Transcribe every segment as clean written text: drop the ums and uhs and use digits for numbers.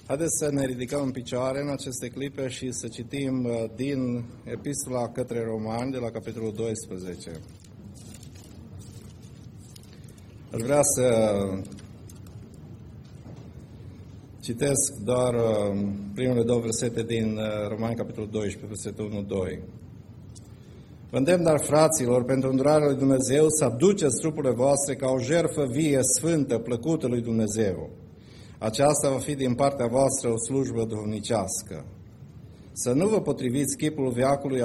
Haideți să ne ridicăm în picioare în aceste clipe și să citim din Epistola către Romani, de la capitolul 12. Aș vrea să citesc doar primele două versete din Romani, capitolul 12, versetul 1-2. Vă îndemn, dar, fraților, pentru îndurarea lui Dumnezeu, să aduceți trupurile voastre ca o jertfă vie, sfântă, plăcută lui Dumnezeu. Aceasta va fi din partea voastră o slujbă duhovnicească. Să nu vă potriviți chipului veacului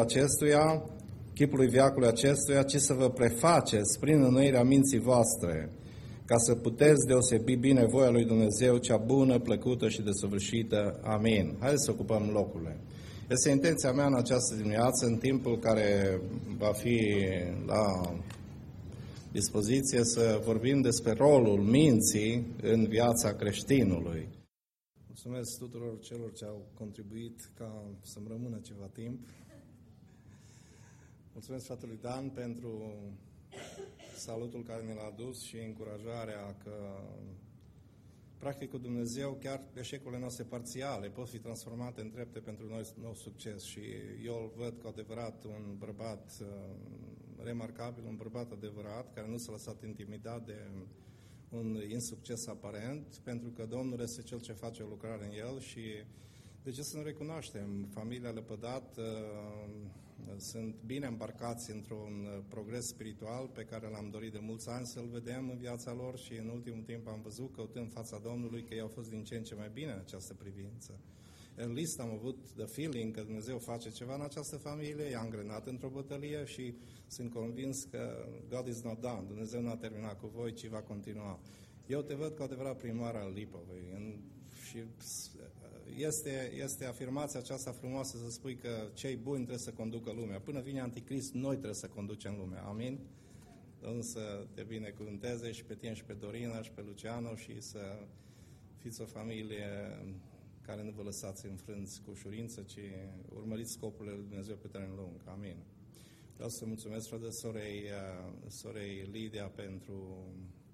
acestuia, ci să vă prefaceți prin înnoirea minții voastre, ca să puteți deosebi bine voia lui Dumnezeu, cea bună, plăcută și desăvârșită. Amin. Haideți să ocupăm locurile. Este intenția mea în această dimineață, în timpul care va fi la dispoziție, să vorbim despre rolul minții în viața creștinului. Mulțumesc tuturor celor ce au contribuit ca să-mi rămână ceva timp. Mulțumesc fratelui Dan pentru salutul care ne l-a adus și încurajarea că practic cu Dumnezeu chiar eșecurile noastre parțiale pot fi transformate în trepte pentru noi nou succes și eu îl văd cu adevărat un bărbat remarcabil, un bărbat adevărat care nu s-a lăsat intimidat de un insucces aparent, pentru că Domnul este Cel ce face o lucrare în el și de ce să nu recunoaștem? Familia Lepădat sunt bine îmbarcați într-un progres spiritual pe care l-am dorit de mulți ani să-l vedem în viața lor și în ultimul timp am văzut, căutând fața Domnului, că ei au fost din ce în ce mai bine în această privință. În listă am avut the feeling că Dumnezeu face ceva în această familie, i-a angrenat într-o bătălie și sunt convins că God is not done. Dumnezeu nu a terminat cu voi, ci va continua. Eu te văd cu adevărat primar al Lipovei și este afirmația aceasta frumoasă să spui că cei buni trebuie să conducă lumea. Până vine Anticrist, noi trebuie să conducem lumea. Amin? Domnul să te binecuvânteze și pe tine și pe Dorina și pe Luciano și să fiți o familie care nu vă lăsați înfrânți cu ușurință, ci urmăriți scopurile lui Dumnezeu pe termen lung. Amin. Vreau să mulțumesc, frate, sorei Lidia pentru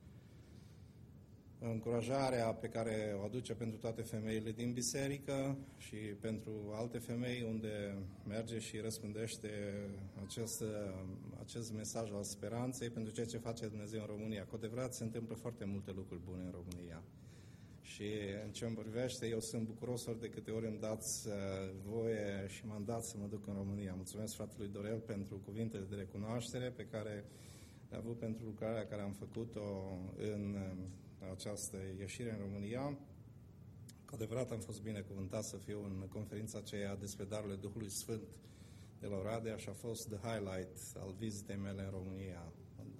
încurajarea pe care o aduce pentru toate femeile din biserică și pentru alte femei unde merge și răspândește acest mesaj al speranței pentru ceea ce face Dumnezeu în România. Cu adevărat se întâmplă foarte multe lucruri bune în România. Și în ce îmi privește, eu sunt bucuros ori de câte ori îmi dați voie și mandat să mă duc în România. Mulțumesc fratelui Dorel pentru cuvintele de recunoaștere pe care le-a avut pentru lucrarea care am făcut-o în această ieșire în România. Cu adevărat am fost binecuvântat să fiu în conferința aceea despre darurile Duhului Sfânt de la Oradea și a fost the highlight al vizitei mele în România.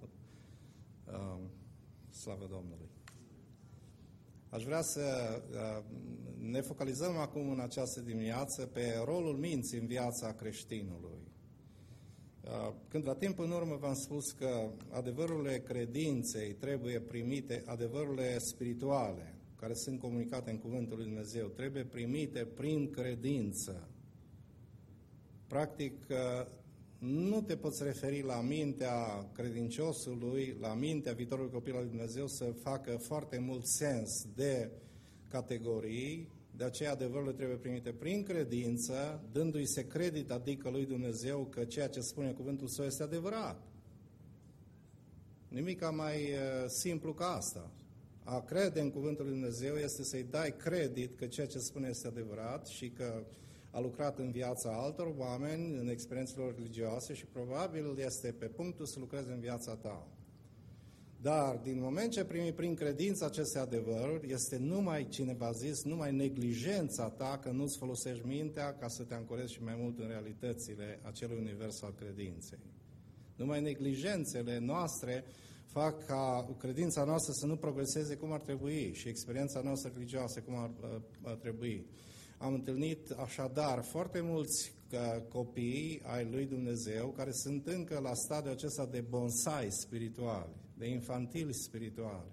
Slavă Domnului! Aș vrea să ne focalizăm acum în această dimineață pe rolul minții în viața creștinului. Cândva timp în urmă v-am spus că adevărurile credinței trebuie primite, adevărurile spirituale, care sunt comunicate în Cuvântul lui Dumnezeu, trebuie primite prin credință. Practic, nu te poți referi la mintea credinciosului, la mintea viitorului copil al lui Dumnezeu să facă foarte mult sens de categorii, de aceea adevărurile trebuie primite prin credință, dându-i se credit, adică lui Dumnezeu, că ceea ce spune cuvântul său este adevărat. Nimic mai simplu ca asta. A crede în cuvântul lui Dumnezeu este să-i dai credit că ceea ce spune este adevărat și că a lucrat în viața altor oameni, în experiențele religioase și probabil este pe punctul să lucreze în viața ta. Dar din moment ce primi prin credință aceste adevăruri, este numai, cineva zis, numai neglijența ta că nu-ți folosești mintea ca să te ancorezi și mai mult în realitățile acelui univers al credinței. Numai neglijențele noastre fac ca credința noastră să nu progreseze cum ar trebui și experiența noastră religioasă cum ar trebui. Am întâlnit așadar foarte mulți copii ai lui Dumnezeu care sunt încă la stadiul acesta de bonsai spirituali, de infantili spirituali,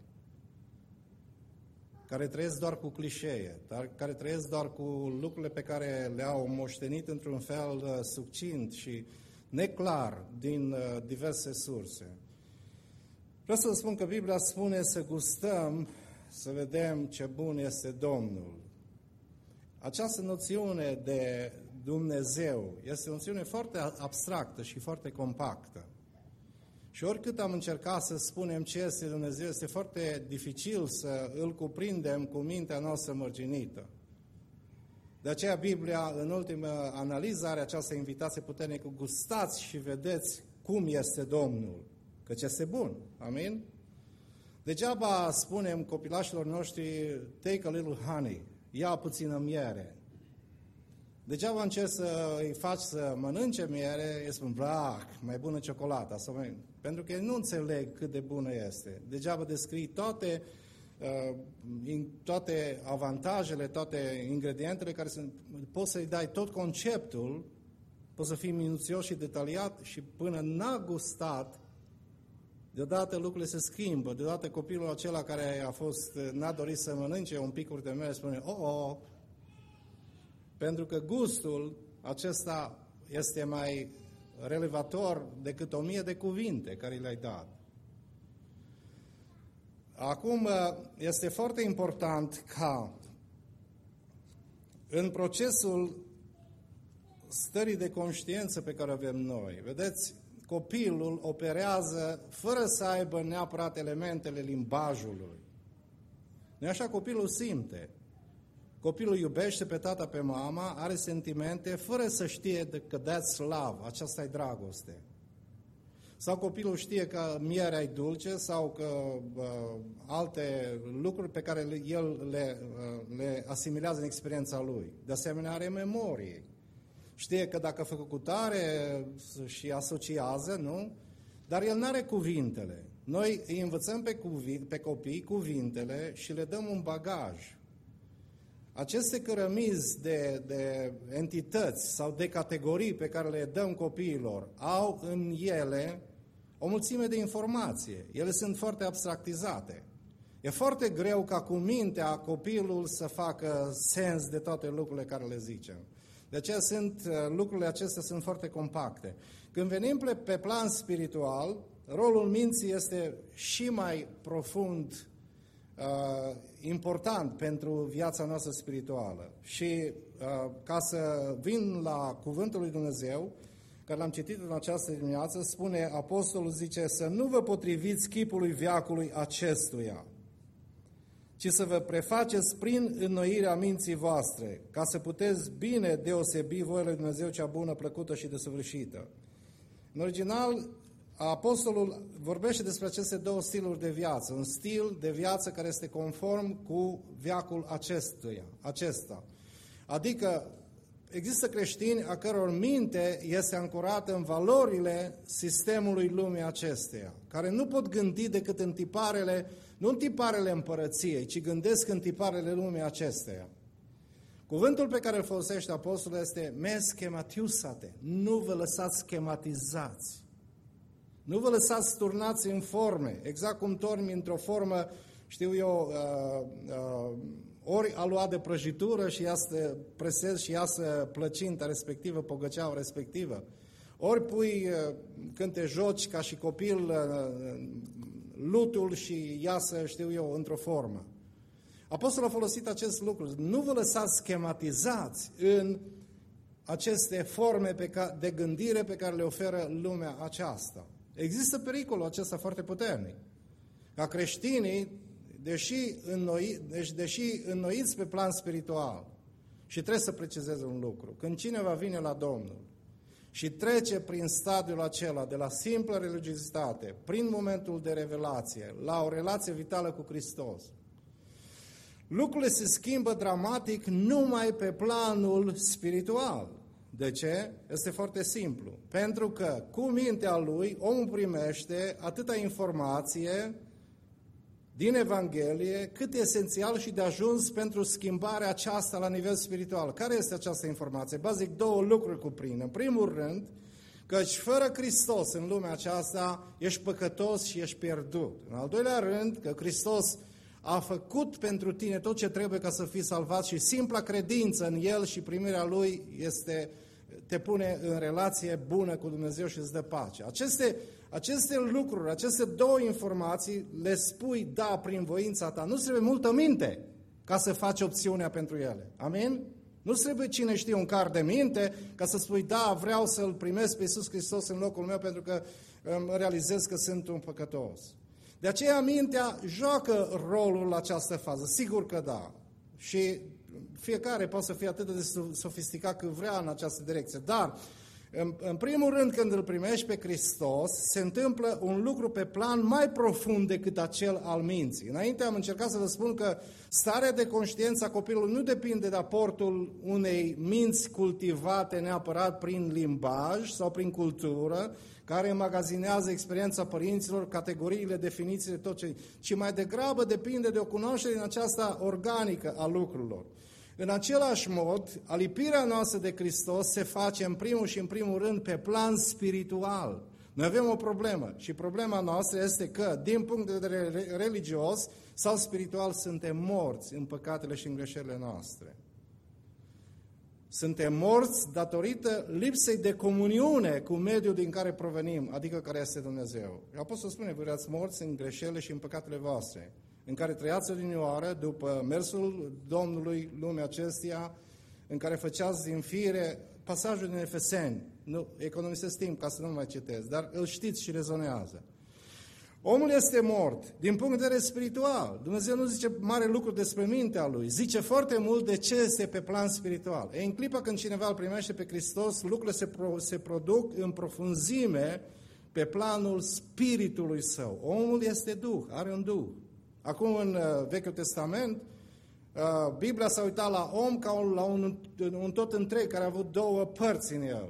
care trăiesc doar cu clișee, dar care trăiesc doar cu lucrurile pe care le-au moștenit într-un fel succint și neclar din diverse surse. Vreau să vă spun că Biblia spune să gustăm, să vedem ce bun este Domnul. această noțiune de Dumnezeu este o noțiune foarte abstractă și foarte compactă. Și oricât am încercat să spunem ce este Dumnezeu, este foarte dificil să îl cuprindem cu mintea noastră mărginită. De aceea Biblia, în ultima analiză, are această invitație puternică: gustați și vedeți cum este Domnul, căci este bun. Amin? Degeaba spunem copilașilor noștri, take a little honey, ia puțină miere. Degeaba încerci să îi faci să mănânce miere, îi spun, mai bună ciocolata. Pentru că ei nu înțeleg cât de bună este. Degeaba descrii toate avantajele, toate ingredientele care sunt, poți să-i dai tot conceptul, poți să fii minuțios și detaliat și până n-a gustat, deodată lucrurile se schimbă. Deodată copilul acela care n-a dorit să mănânce un picuri de mere spune, pentru că gustul acesta este mai relevator decât 1000 de cuvinte care le-ai dat. Acum, este foarte important ca în procesul stării de conștiință pe care o avem noi, vedeți, copilul operează fără să aibă neapărat elementele limbajului. Nu așa? Copilul simte. Copilul iubește pe tata, pe mama, are sentimente, fără să știe că that's love, aceasta e dragoste. Sau copilul știe că mierea e dulce sau că alte lucruri pe care el le asimilează în experiența lui. De asemenea, are memorie. Știe că dacă a făcut cutare și asociază, nu? Dar el nu are cuvintele. Noi îi învățăm pe copii cuvintele și le dăm un bagaj. Aceste cărămizi de entități sau de categorii pe care le dăm copiilor au în ele o mulțime de informație. Ele sunt foarte abstractizate. E foarte greu ca cu mintea copilul să facă sens de toate lucrurile care le zicem. De aceea lucrurile acestea sunt foarte compacte. Când venim pe plan spiritual, rolul minții este și mai profund important pentru viața noastră spirituală. Și ca să vin la Cuvântul lui Dumnezeu, care l-am citit în această dimineață, spune, apostolul zice, să nu vă potriviți chipului veacului acestuia, ci să vă prefaceți prin înnoirea minții voastre, ca să puteți bine deosebi voia lui Dumnezeu cea bună, plăcută și desăvârșită. În original, apostolul vorbește despre aceste două stiluri de viață. Un stil de viață care este conform cu veacul acesta. Adică există creștini a căror minte este ancorată în valorile sistemului lumii acesteia, care nu pot gândi decât în nu în tiparele împărăției, ci gândesc în tiparele lumii acesteia. Cuvântul pe care îl folosește apostolul este me schematiusate. Nu vă lăsați schematizați. Nu vă lăsați turnați în forme, exact cum torni într-o formă, ori a luat de prăjitură și ia să presezi și iasă plăcinta respectivă, pogăceaua respectivă. Ori pui, când te joci ca și copil, lutul și iasă, într-o formă. Apostolul a folosit acest lucru. Nu vă lăsați schematizați în aceste forme de gândire pe care le oferă lumea aceasta. Există pericolul acesta foarte puternic. Ca creștinii, deși înnoiți pe plan spiritual, și trebuie să precizez un lucru, când cineva vine la Domnul și trece prin stadiul acela de la simplă religiozitate, prin momentul de revelație, la o relație vitală cu Hristos, lucrurile se schimbă dramatic numai pe planul spiritual. De ce? Este foarte simplu. Pentru că cu mintea lui omul primește atâta informație din Evanghelie cât e esențial și de ajuns pentru schimbarea aceasta la nivel spiritual. Care este această informație? Bazic, două lucruri cuprinde. În primul rând, căci fără Hristos în lumea aceasta ești păcătos și ești pierdut. În al doilea rând, că Hristos a făcut pentru tine tot ce trebuie ca să fii salvat și simpla credință în El și primirea Lui te pune în relație bună cu Dumnezeu și îți dă pace. Aceste lucruri, aceste două informații le spui, da, prin voința ta. Nu trebuie multă minte ca să faci opțiunea pentru ele. Amin? Nu trebuie cine știe un car de minte ca să spui, da, vreau să-L primesc pe Iisus Hristos în locul meu pentru că realizez că sunt un păcătos. De aceea mintea joacă rolul la această fază, sigur că da. Și fiecare poate să fie atât de sofisticat cât vrea în această direcție, dar în primul rând când îl primești pe Hristos, se întâmplă un lucru pe plan mai profund decât acel al minții. Înainte am încercat să vă spun că starea de conștiință a copilului nu depinde de aportul unei minți cultivate neapărat prin limbaj sau prin cultură, care înmagazinează experiența părinților, categoriile, definițiile, tot ce, ci mai degrabă depinde de o cunoaștere din aceasta organică a lucrurilor. În același mod, alipirea noastră de Hristos se face în primul și în primul rând pe plan spiritual. Noi avem o problemă și problema noastră este că, din punct de vedere religios sau spiritual, suntem morți în păcatele și în greșelile noastre. Suntem morți datorită lipsei de comuniune cu mediul din care provenim, adică care este Dumnezeu. Apostolul spune, vă erați morți în greșelile și în păcatele voastre, în care trăiați odinioară după mersul Domnului lumea acesteia, în care făceați din fire pasajul din Efeseni. Nu, economisesc timp ca să nu mai citesc, dar îl știți și rezonează. Omul este mort din punct de vedere spiritual. Dumnezeu nu zice mare lucru despre mintea lui, zice foarte mult de ce este pe plan spiritual. În clipa când cineva îl primește pe Hristos, lucrurile se produc în profunzime pe planul spiritului său. Omul este duh, are un duh. Acum în Vechiul Testament, Biblia s-a uitat la om ca la un tot întreg care a avut două părți în el.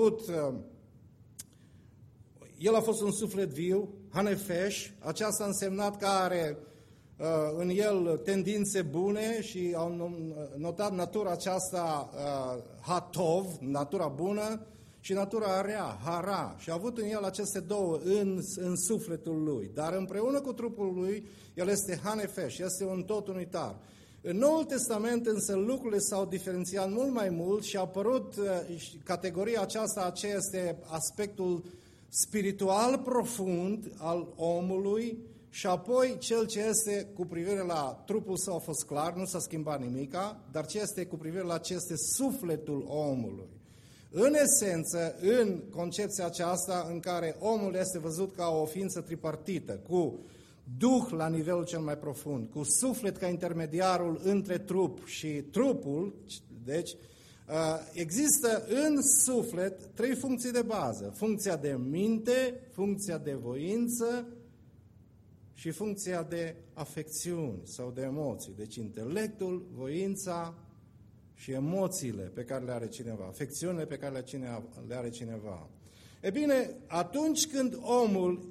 El a fost un suflet viu, hanefesh, aceasta a însemnat că are în el tendințe bune și au notat natura aceasta hatov, natura bună, și natura rea, hara, și a avut în el aceste două în sufletul lui. Dar împreună cu trupul lui, el este hanefesh, este un tot unitar. În Noul Testament însă lucrurile s-au diferențiat mult mai mult și a apărut categoria aceasta, aceea este aspectul spiritual profund al omului și apoi cel ce este cu privire la trupul său a fost clar, nu s-a schimbat nimica, dar ce este cu privire la ce este sufletul omului. În esență, în concepția aceasta în care omul este văzut ca o ființă tripartită, cu duh la nivelul cel mai profund, cu suflet ca intermediarul între trup și trupul, deci există în suflet trei funcții de bază. Funcția de minte, funcția de voință și funcția de afecțiuni sau de emoții. Deci intelectul, voința și emoțiile pe care le are cineva, afecțiunile pe care le are cineva. E bine, atunci când omul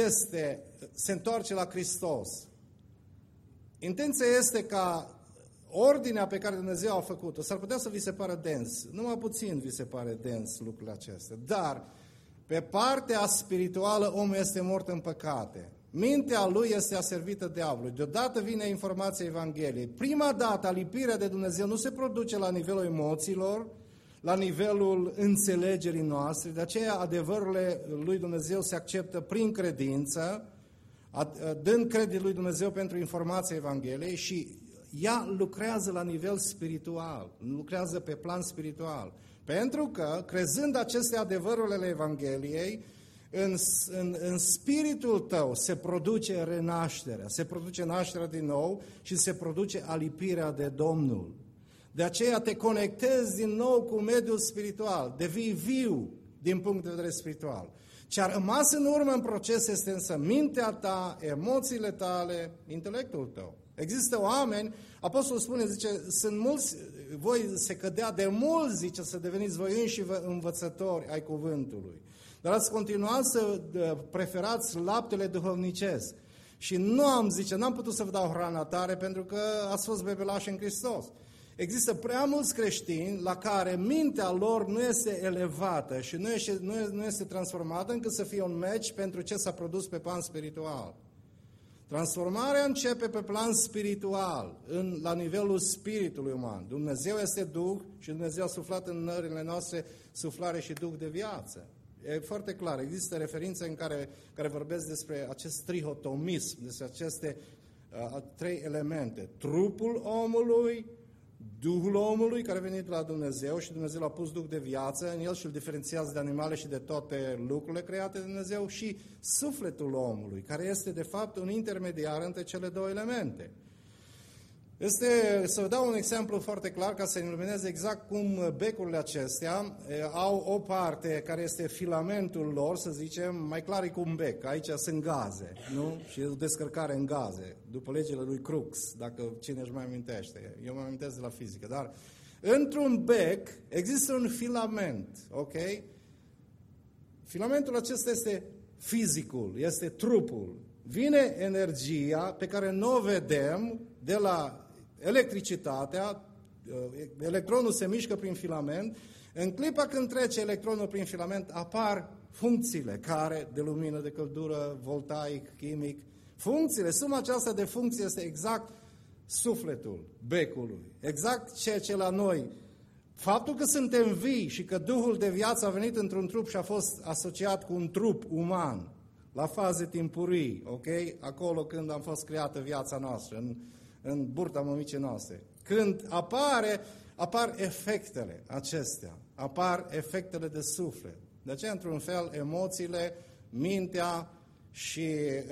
se întoarce la Hristos, intenția este ca ordinea pe care Dumnezeu a făcut-o, s-ar putea să vi se pară dens, numai puțin vi se pare dens lucrurile acestea, dar pe partea spirituală omul este mort în păcate. Mintea lui este aservită diavolului. Deodată vine informația Evangheliei. Prima dată, alipirea de Dumnezeu nu se produce la nivelul emoțiilor, la nivelul înțelegerii noastre, de aceea adevărurile lui Dumnezeu se acceptă prin credință, dând credit lui Dumnezeu pentru informația Evangheliei și ea lucrează la nivel spiritual, lucrează pe plan spiritual. Pentru că, crezând aceste adevăruri ale Evangheliei, în spiritul tău se produce renașterea, se produce nașterea din nou și se produce alipirea de Domnul. De aceea te conectezi din nou cu mediul spiritual, devii viu din punct de vedere spiritual. Ce a rămas în urmă în proces este însă mintea ta, emoțiile tale, intelectul tău. Există oameni, apostolul spune, zice, sunt mulți, voi se cădea de mulți, zice, să deveniți voi înși învățători ai cuvântului. Dar ați continuat să preferați laptele duhovnicesc. Și n-am putut să vă dau hrana tare pentru că ați fost bebelași în Hristos. Există prea mulți creștini la care mintea lor nu este elevată și nu este transformată încât să fie un match pentru ce s-a produs pe plan spiritual. Transformarea începe pe plan spiritual, la nivelul spiritului uman. Dumnezeu este Duh și Dumnezeu a suflat în nările noastre suflare și Duh de viață. E foarte clar, există referințe în care vorbesc despre acest trihotomism, despre aceste trei elemente. Trupul omului, Duhul omului care a venit la Dumnezeu și Dumnezeu l-a pus Duh de viață în el și îl diferențiază de animale și de toate lucrurile create de Dumnezeu, și sufletul omului, care este de fapt un intermediar între cele două elemente. Să vă dau un exemplu foarte clar ca să iluminez exact cum becurile acestea au o parte care este filamentul lor, să zicem, mai clar e cu un bec. Aici sunt gaze, nu? Și o descărcare în gaze, după legile lui Crookes, dacă cine își mai amintește. Eu mă amintesc de la fizică, dar într-un bec există un filament, ok? Filamentul acesta este fizicul, este trupul. Vine energia pe care nu o vedem de la electricitatea, electronul se mișcă prin filament, în clipa când trece electronul prin filament apar funcțiile care, de lumină, de căldură, voltaic, chimic, funcțiile, suma aceasta de funcții este exact sufletul becului, exact ceea ce la noi. Faptul că suntem vii și că Duhul de viață a venit într-un trup și a fost asociat cu un trup uman, la faze timpurii, ok? Acolo când am fost creată viața noastră, în burta mămicii noastre. Când apar efectele acestea, apar efectele de suflet. De aceea, într-un fel, emoțiile, mintea și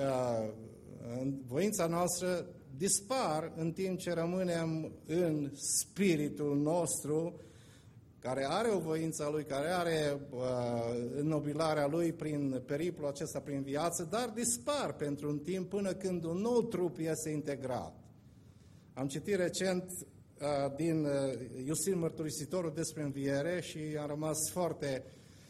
voința noastră dispar în timp ce rămânem în spiritul nostru, care are o voință a lui, care are înnobilarea lui prin periplul acesta, prin viață, dar dispar pentru un timp până când un nou trup este integrat. Am citit recent din Iustin Mărturisitorul despre înviere și am rămas foarte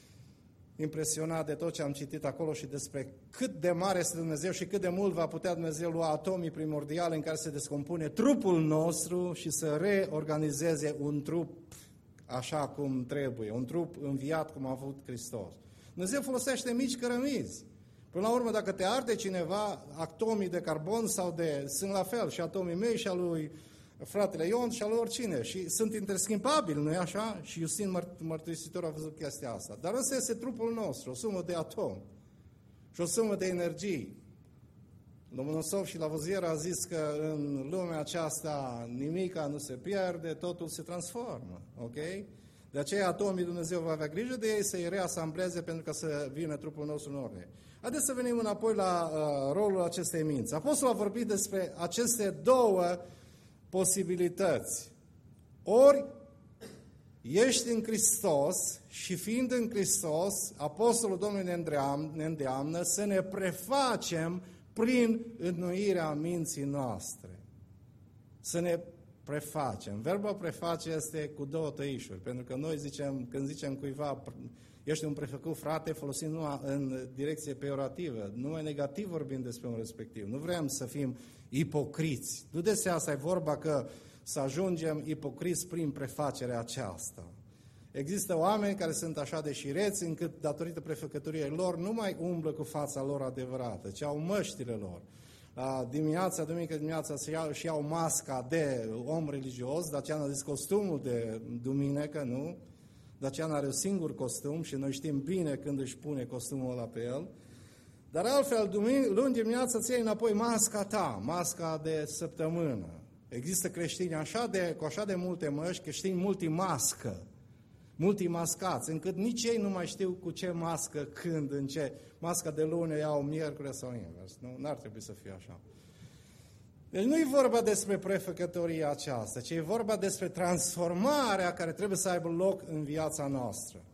impresionat de tot ce am citit acolo și despre cât de mare este Dumnezeu și cât de mult va putea Dumnezeu lua atomii primordiale în care se descompune trupul nostru și să reorganizeze un trup așa cum trebuie, un trup înviat cum a avut Hristos. Dumnezeu folosește mici cărămizi. Până la urmă, dacă te arde cineva, atomii de carbon sunt la fel, și atomii mei și a lui fratele Ion și a lui oricine. Și sunt interschimbabili, nu-i așa? Și Iustin Mărturisitor a văzut chestia asta. Dar ăsta este trupul nostru, o sumă de atomi și o sumă de energii. Lomonosov și Lavoisier a zis că în lumea aceasta nimica nu se pierde, totul se transformă, ok? De aceea atomii Dumnezeu va avea grijă de ei să-i reasambleze pentru ca să vină trupul nostru în ordine. Haideți să venim înapoi la rolul acestei minți. Apostolul a vorbit despre aceste două posibilități. Ori ești în Hristos și fiind în Hristos, Apostolul Domnului ne îndeamnă să ne prefacem prin înnoirea minții noastre. Să ne prefacem. Verbul preface este cu două tăișuri, pentru că noi zicem, când zicem cuiva ești un prefăcut frate, folosim numai în direcție peiorativă, numai negativ vorbim despre un respectiv. Nu vrem să fim ipocriți. Nu de asta e vorba că să ajungem ipocriți prin prefacerea aceasta. Există oameni care sunt așa de șireți încât, datorită prefăcătoriei lor, nu mai umblă cu fața lor adevărată, ci au măștile lor. Duminică dimineața și iau masca de om religios, Dacian a zis costumul de duminică, nu? Dacian are un singur costum și noi știm bine când își pune costumul ăla pe el. Dar altfel, luni dimineața ți iei înapoi masca ta, masca de săptămână. Există creștini cu așa de multe măști, creștini multimascați, încât nici ei nu mai știu cu ce mască, când, în ce. Masca de luni iau miercuri sau invers. Nu? N-ar trebui să fie așa. Deci nu e vorba despre prefăcătoria aceasta, ci e vorba despre transformarea care trebuie să aibă loc în viața noastră.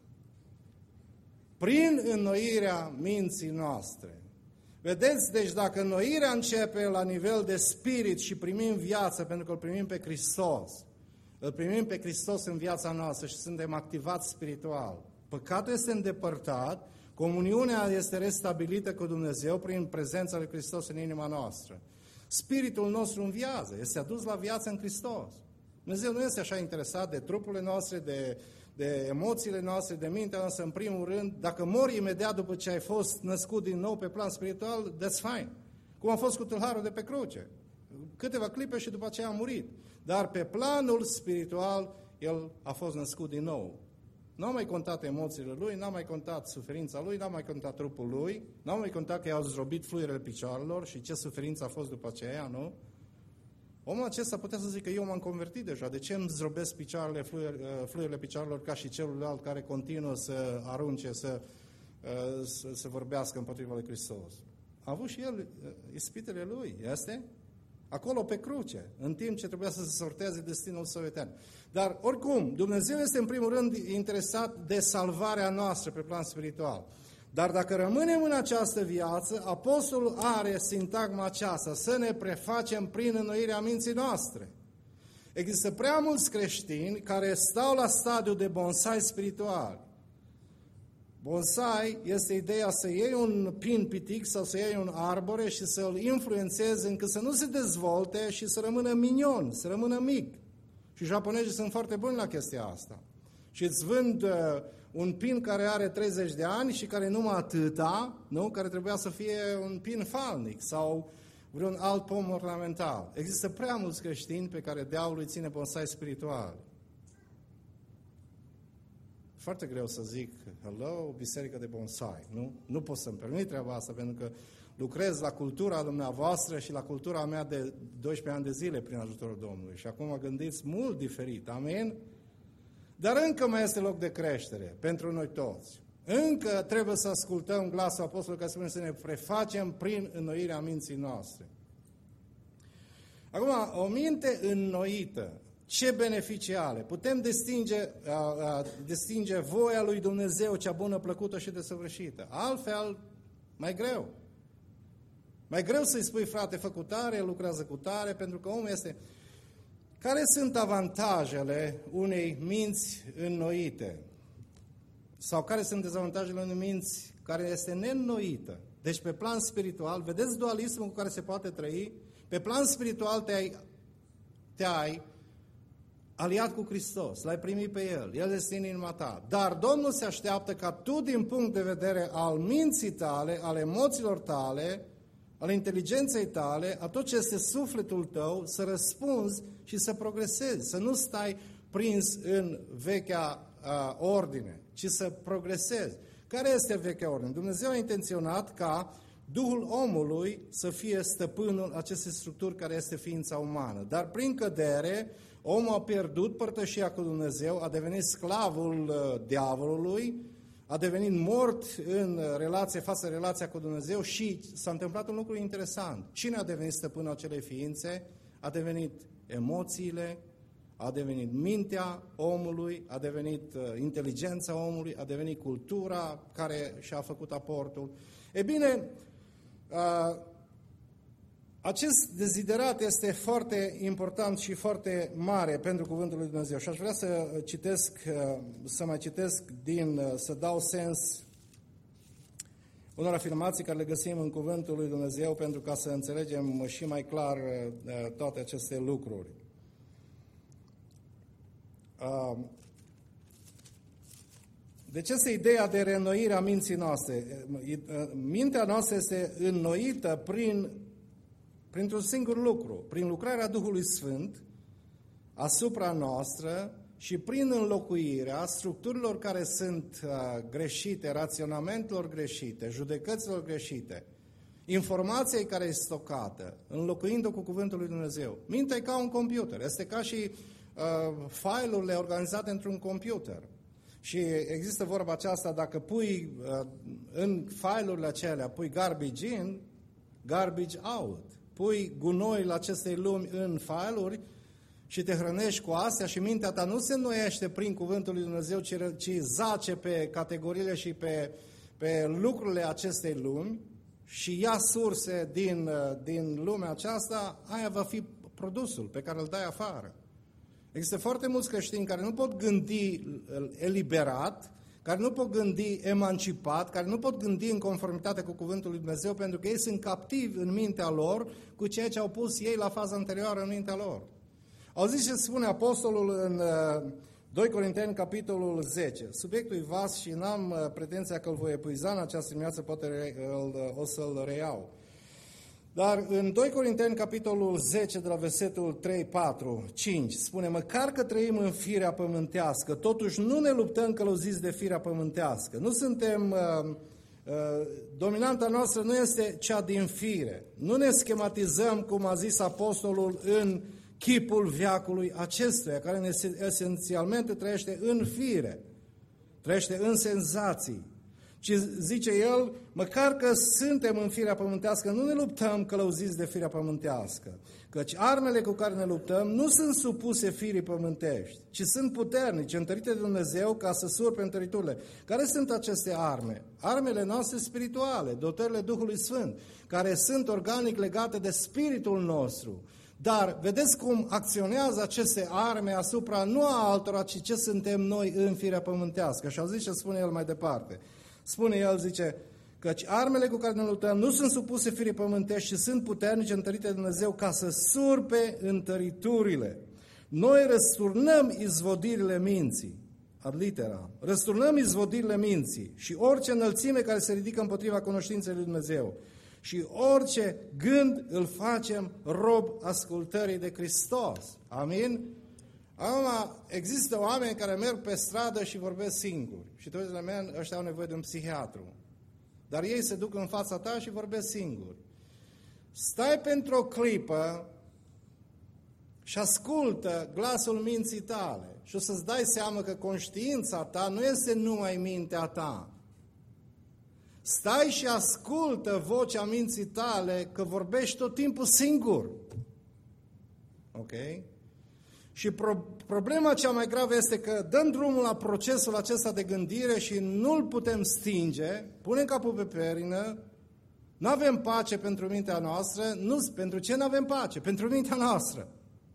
Prin înnoirea minții noastre. Vedeți, deci dacă înnoirea începe la nivel de spirit și primim viață, pentru că îl primim pe Hristos, îl primim pe Hristos în viața noastră și suntem activați spiritual. Păcatul este îndepărtat, comuniunea este restabilită cu Dumnezeu prin prezența lui Hristos în inima noastră. Spiritul nostru înviază, este adus la viață în Hristos. Dumnezeu nu este așa interesat de trupurile noastre, de emoțiile noastre, de mintea noastră, în primul rând. Dacă mori imediat după ce ai fost născut din nou pe plan spiritual, that's fine. Cum a fost cu tâlharul de pe cruce. Câteva clipe și după aceea a murit. Dar pe planul spiritual, el a fost născut din nou. N-au mai contat emoțiile lui, n-au mai contat suferința lui, n-au mai contat trupul lui, n-au mai contat că i-au zdrobit fluierele picioarelor și ce suferință a fost după aceea, nu? Omul acesta putea să zică, eu m-am convertit deja, de ce îmi zdrobesc picioarele, fluierele picioarelor ca și celălalt care continuă să arunce, să vorbească împotriva lui Hristos? A avut și el ispitele lui, este? Acolo pe cruce, în timp ce trebuia să se sorteze destinul său etern. Dar oricum, Dumnezeu este în primul rând interesat de salvarea noastră pe plan spiritual. Dar dacă rămânem în această viață, apostolul are sintagma aceasta, să ne prefacem prin înnoirea minții noastre. Există prea mulți creștini care stau la stadiul de bonsai spiritual. Bonsai este ideea să iei un pin pitic sau să iei un arbore și să-l influențezi încât să nu se dezvolte și să rămână mignon, să rămână mic. Și japonezii sunt foarte buni la chestia asta. Și îți vând un pin care are 30 de ani și care numai atâta, nu? Care trebuia să fie un pin falnic sau vreun alt pom ornamental. Există prea mulți creștini pe care diavolul îi ține bonsai spiritual. Foarte greu să zic, hello, biserică de bonsai, nu? Nu pot să-mi permit treaba asta, pentru că lucrez la cultura dumneavoastră și la cultura mea de 12 ani de zile prin ajutorul Domnului. Și acum gândiți mult diferit, amin? Dar încă mai este loc de creștere pentru noi toți. Încă trebuie să ascultăm glasul Apostolului care spune să ne prefacem prin înnoirea minții noastre. Acum, o minte înnoită, ce beneficii are? Putem distinge voia lui Dumnezeu, cea bună, plăcută și desăvârșită. Altfel, mai greu. Mai greu să-i spui, frate, fă cu tare, lucrează cu tare, pentru că omul este... Care sunt avantajele unei minți înnoite? Sau care sunt dezavantajele unei minți care este neînnoită? Deci pe plan spiritual, vedeți dualismul cu care se poate trăi? Pe plan spiritual te-ai aliat cu Hristos, l-ai primit pe El, El este în inima ta. Dar Domnul se așteaptă ca tu, din punct de vedere al minții tale, al emoțiilor tale, al inteligenței tale, a tot ce este sufletul tău, să răspunzi și să progresezi, să nu stai prins în vechea ordine, ci să progresezi. Care este vechea ordine? Dumnezeu a intenționat ca Duhul omului să fie stăpânul acestei structuri care este ființa umană. Dar prin cădere, omul a pierdut părtășia cu Dumnezeu, a devenit sclavul diavolului, a devenit mort în relație față relația cu Dumnezeu și s-a întâmplat un lucru interesant. Cine a devenit stăpânul acelei ființe? A devenit emoțiile, a devenit mintea omului, a devenit inteligența omului, a devenit cultura care și-a făcut aportul. E bine, acest deziderat este foarte important și foarte mare pentru Cuvântul lui Dumnezeu. Și aș vrea să mai citesc să dau sens unor afirmații care le găsim în Cuvântul lui Dumnezeu pentru ca să înțelegem și mai clar toate aceste lucruri. Deci este ideea de reînnoire a minții noastre. Mintea noastră este înnoită printr-un singur lucru, prin lucrarea Duhului Sfânt asupra noastră și prin înlocuirea structurilor care sunt greșite, raționamentelor greșite, judecăților greșite, informației care este stocată, înlocuind-o cu Cuvântul lui Dumnezeu. Mintea e ca un computer, este ca și file-urile organizate într-un computer. Și există vorba aceasta, dacă pui în file-urile acelea, pui garbage in, garbage out. Pui gunoiul acestei lumi în file-uri și te hrănești cu astea și mintea ta nu se înnoiește prin Cuvântul lui Dumnezeu, ci zace pe categoriile și pe lucrurile acestei lumi și ia surse din lumea aceasta, aia va fi produsul pe care îl dai afară. Există foarte mulți creștini care nu pot gândi eliberat, care nu pot gândi emancipat, care nu pot gândi în conformitate cu Cuvântul lui Dumnezeu, pentru că ei sunt captivi în mintea lor cu ceea ce au pus ei la faza anterioară în mintea lor. Auziți ce spune Apostolul în 2 Corinteni, capitolul 10. Subiectul e vast și n-am pretenția că îl voi epuiza în această dimineață, poate o să-l reiau. Dar în 2 Corinteni, capitolul 10, de la versetul 3, 4, 5, spune: măcar că trăim în firea pământească, totuși nu ne luptăm călăuziți de firea pământească. Nu suntem, dominanta noastră nu este cea din fire. Nu ne schematizăm, cum a zis apostolul, în chipul veacului acestuia, care esențialmente trăiește în fire, trăiește în senzații. Și zice el, măcar că suntem în firea pământească, nu ne luptăm călăuziți de firea pământească, căci armele cu care ne luptăm nu sunt supuse firii pământești, ci sunt puternice, întărite de Dumnezeu ca să surpe întăriturile. Care sunt aceste arme? Armele noastre spirituale, dotările Duhului Sfânt, care sunt organic legate de spiritul nostru. Dar vedeți cum acționează aceste arme asupra nu a altora, ci ce suntem noi în firea pământească. Și auziți ce spune el mai departe. Spune el, zice, căci armele cu care ne luptăm nu sunt supuse firii pământești, ci sunt puternice, întărite de Dumnezeu ca să surpe întăriturile. Noi răsturnăm izvodirile minții, ad litera, răsturnăm izvodirile minții și orice înălțime care se ridică împotriva cunoștinței lui Dumnezeu și orice gând îl facem rob ascultării de Hristos. Amin? Acum, există oameni care merg pe stradă și vorbesc singuri. Și tu zici la mine, ăștia au nevoie de un psihiatru. Dar ei se duc în fața ta și vorbesc singuri. Stai pentru o clipă și ascultă glasul minții tale. Și o să-ți dai seama că conștiința ta nu este numai mintea ta. Stai și ascultă vocea minții tale că vorbești tot timpul singur. Ok? Și problema cea mai gravă este că dăm drumul la procesul acesta de gândire și nu-l putem stinge, punem capul pe perină, nu avem pace pentru mintea noastră. Pentru ce nu avem pace? Pentru mintea noastră.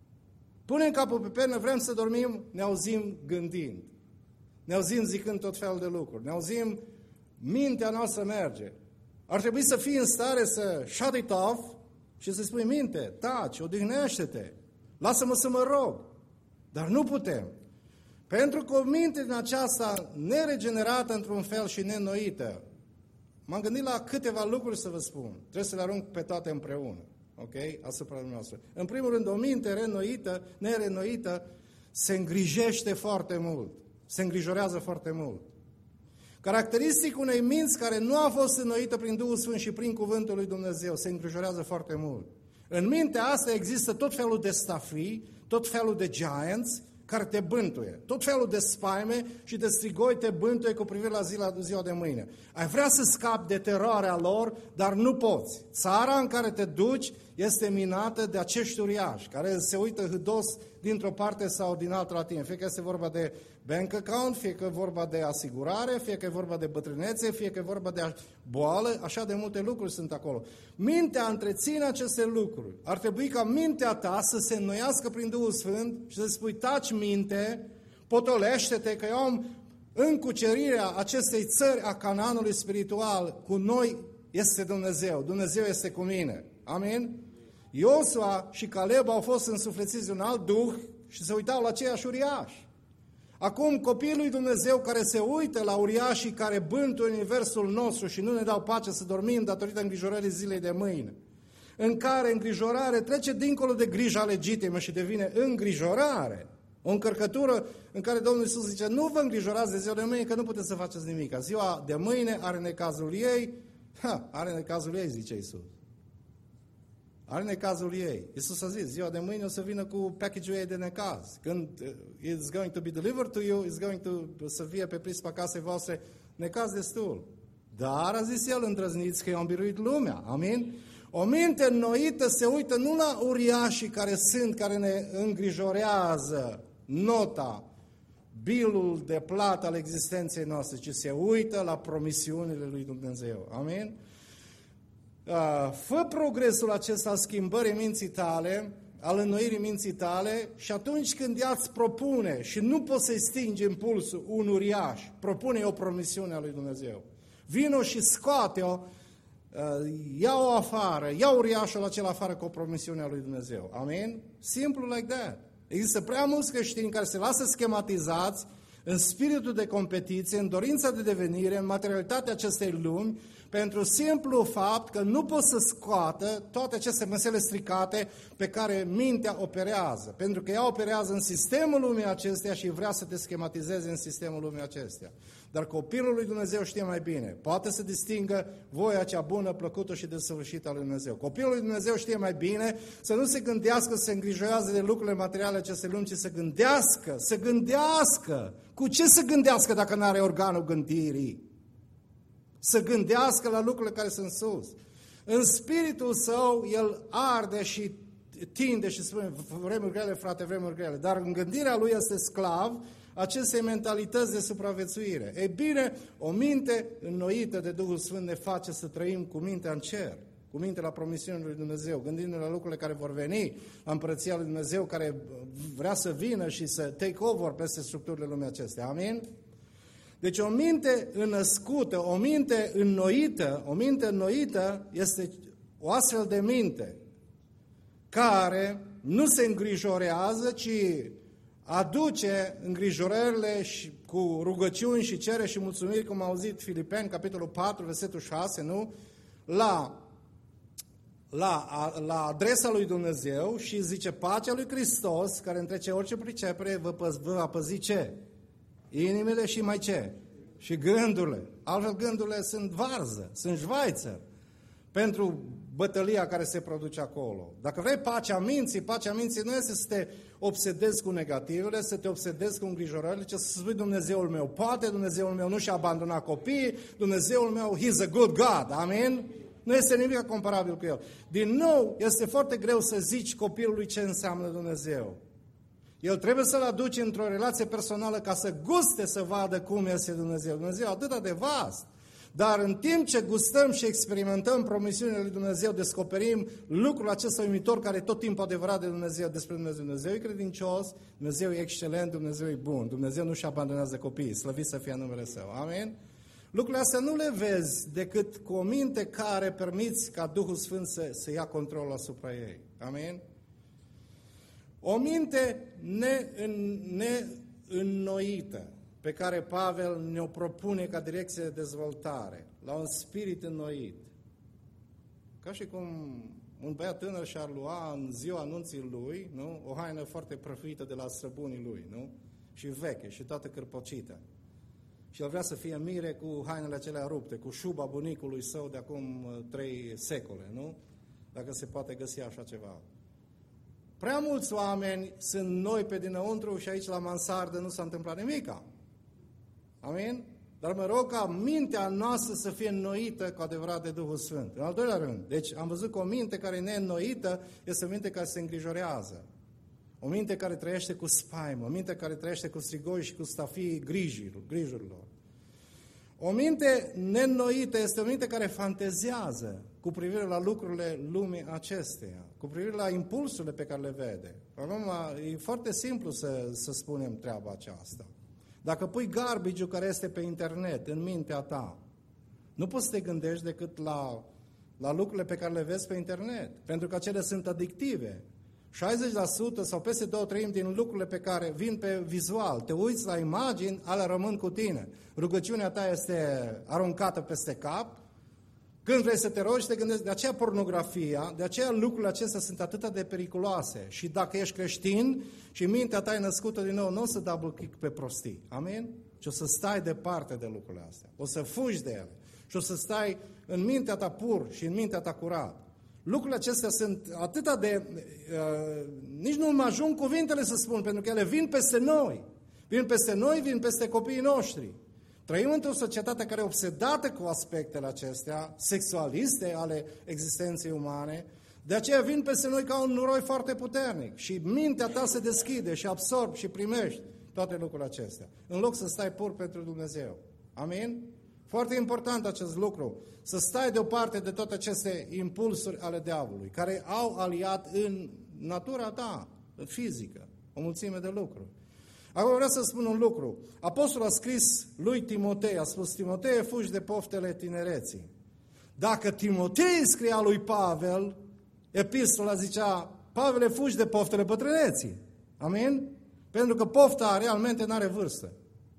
Punem capul pe perină, vrem să dormim, ne auzim gândind. Ne auzim zicând tot felul de lucruri. Ne auzim, mintea noastră merge. Ar trebui să fii în stare să shut it off și să spui, minte, taci, odihnește-te, lasă-mă să mă rog. Dar nu putem. Pentru că o minte din aceasta neregenerată într-un fel și neînnoită, m-am gândit la câteva lucruri să vă spun. Trebuie să le arunc pe toate împreună. Ok? Asupra dumneavoastră. În primul rând, o minte nereînnoită, se îngrijește foarte mult. Se îngrijorează foarte mult. Caracteristic unei minți care nu a fost înnoită prin Duhul Sfânt și prin Cuvântul lui Dumnezeu, se îngrijorează foarte mult. În mintea asta există tot felul de stafii, tot felul de giants care te bântuie, tot felul de spaime și de strigoi te bântuie cu privire la ziua de mâine. Ai vrea să scapi de teroarea lor, dar nu poți. Țara în care te duci este minată de acești uriași, care se uită hâdos dintr-o parte sau din alta la tine. Fie că este vorba de bank account, fie că e vorba de asigurare, fie că e vorba de bătrânețe, fie că e vorba de boală, așa de multe lucruri sunt acolo. Mintea întreține aceste lucruri. Ar trebui ca mintea ta să se înnoiască prin Duhul Sfânt și să spui, taci minte, potolește-te că eu am în cucerirea acestei țări a Canaanului spiritual, cu noi este Dumnezeu, Dumnezeu este cu mine. Amin? Iosua și Caleb au fost însuflețiți de un alt duh și se uitau la aceiași uriași. Acum copiii lui Dumnezeu care se uită la uriașii care bântuie universul nostru și nu ne dau pace să dormim datorită îngrijorării zilei de mâine, în care îngrijorare trece dincolo de grija legitimă și devine îngrijorare, o încărcătură în care Domnul Iisus zice, nu vă îngrijorați de ziua de mâine că nu puteți să faceți nimic. Ziua de mâine are necazul ei, are necazul ei, zice Iisus. Are necazul ei. Iisus a zis, ziua de mâine o să vină cu package-ul ei de necaz. Când it's going to be delivered to you, it's going to să fie pe prispa casei voastre necaz destul. Dar, a zis el, îndrăzniți că i-au biruit lumea. Amin? O minte înnoită se uită nu la uriașii care ne îngrijorează nota, bilul de plată al existenței noastre, ci se uită la promisiunile lui Dumnezeu. Amin? Fă progresul acesta al schimbării minții tale, al înnoirii minții tale și atunci când ea îți propune și nu poți să-i stingi impulsul un uriaș, propune o promisiune a lui Dumnezeu. Vino și scoate-o, ia-o afară, ia uriașul acela afară cu o promisiune a lui Dumnezeu. Amin? Simplu like that. Există prea mulți creștini care se lasă schematizați în spiritul de competiție, în dorința de devenire, în materialitatea acestei lumi, pentru simplu fapt că nu pot să scoată toate aceste măsele stricate pe care mintea operează. Pentru că ea operează în sistemul lumii acesteia și vrea să te schematizeze în sistemul lumii acesteia. Dar copilul lui Dumnezeu știe mai bine. Poate să distingă voia cea bună, plăcută și desăvârșită a lui Dumnezeu. Copilul lui Dumnezeu știe mai bine să nu se gândească, să se îngrijorează de lucrurile materiale acestei lumi, ci să gândească. Cu ce să gândească dacă nu are organul gândirii? Să gândească la lucrurile care sunt sus. În spiritul său, el arde și tinde și spune, vremuri grele, frate, vremuri grele. Dar în gândirea lui este sclav acestei mentalități de supraviețuire. Ei bine, o minte înnoită de Duhul Sfânt ne face să trăim cu mintea în cer, cu mintea la promisiunile lui Dumnezeu, gândindu-ne la lucrurile care vor veni, la împărăția lui Dumnezeu care vrea să vină și să take over peste structurile lumii acestea. Amin? Deci o minte înnăscută, o minte înnoită este o astfel de minte care nu se îngrijorează, ci aduce îngrijorările și cu rugăciuni și cere și mulțumiri, cum am auzit Filipeni, capitolul 4, versetul 6, nu? La adresa lui Dumnezeu și zice, pacea lui Hristos, care întrece orice pricepere, vă va păzi ce? Inimile și mai ce? Și gândurile. Altfel gândurile sunt varză, sunt șvaiță pentru bătălia care se produce acolo. Dacă vrei pacea minții nu este să te obsedezi cu negativele, să te obsedezi cu îngrijorările, ci să spui Dumnezeul meu poate, Dumnezeul meu nu și-a abandonat copiii, Dumnezeul meu, He's a good God, amin? Nu este nimic comparabil cu El. Din nou, este foarte greu să zici copilului ce înseamnă Dumnezeu. El trebuie să-l aduci într-o relație personală ca să guste să vadă cum este Dumnezeu. Dumnezeu atât de vast. Dar în timp ce gustăm și experimentăm promisiunile lui Dumnezeu, descoperim lucrul acesta uimitor care e tot timpul adevărat de Dumnezeu, despre Dumnezeu. Dumnezeu e credincios, Dumnezeu e excelent, Dumnezeu e bun. Dumnezeu nu-și abandonează copiii, slăvit să fie numele Său. Amin? Lucrurile astea nu le vezi decât cu o minte care permiți ca Duhul Sfânt să ia control asupra ei. Amin? O minte neînnoită pe care Pavel ne-o propune ca direcție de dezvoltare, la un spirit înnoit. Ca și cum un băiat tânăr și-ar lua în ziua anunții lui, nu? O haină foarte prăfuită de la străbunii lui, nu? Și veche și toată cârpocită. Și el vrea să fie mire cu hainele acelea rupte, cu șuba bunicului său de acum 3 secole, nu? Dacă se poate găsi așa ceva. Prea mulți oameni sunt noi pe dinăuntru și aici la mansardă nu s-a întâmplat nimica. Amin? Dar mă rog ca mintea noastră să fie înnoită cu adevărat de Duhul Sfânt. În al doilea rând, deci am văzut că o minte care e neînnoită este o minte care se îngrijorează. O minte care trăiește cu spaimă, o minte care trăiește cu strigoi și cu stafii grijurilor. O minte neînnoită este o minte care fantezează cu privire la lucrurile lumii acesteia, cu privire la impulsurile pe care le vede. Acum, e foarte simplu să spunem treaba aceasta. Dacă pui garbage-ul care este pe internet în mintea ta, nu poți să te gândești decât la lucrurile pe care le vezi pe internet, pentru că acelea sunt adictive. 60% sau peste 2/3 din lucrurile pe care vin pe vizual, te uiți la imagini, alea rămân cu tine. Rugăciunea ta este aruncată peste cap. Când vrei să te rogi, te gândești, de aceea pornografia, de aceea lucrurile acestea sunt atât de periculoase. Și dacă ești creștin și mintea ta e născută din nou, nu o să double click pe prostii. Amin? Și o să stai departe de lucrurile astea. O să fugi de ele. Și o să stai în mintea ta pur și în mintea ta curat. Lucrurile acestea sunt atât de... nici nu mă ajung cuvintele să spun, pentru că ele vin peste noi. Vin peste noi, vin peste copiii noștri. Trăim într-o societate care e obsedată cu aspectele acestea, sexualiste ale existenței umane, de aceea vin peste noi ca un noroi foarte puternic și mintea ta se deschide și absorbi și primești toate lucrurile acestea, în loc să stai pur pentru Dumnezeu. Amin? Foarte important acest lucru, să stai deoparte de toate aceste impulsuri ale diavolului, care au aliat în natura ta, fizică, o mulțime de lucruri. Acum vreau să spun un lucru. Apostolul a scris lui Timotei, a spus, Timotei, fugi de poftele tinereții. Dacă Timotei scria lui Pavel, epistola zicea, Pavele, fugi de poftele bătrâneții. Amin? Pentru că pofta realmente nu are vârstă.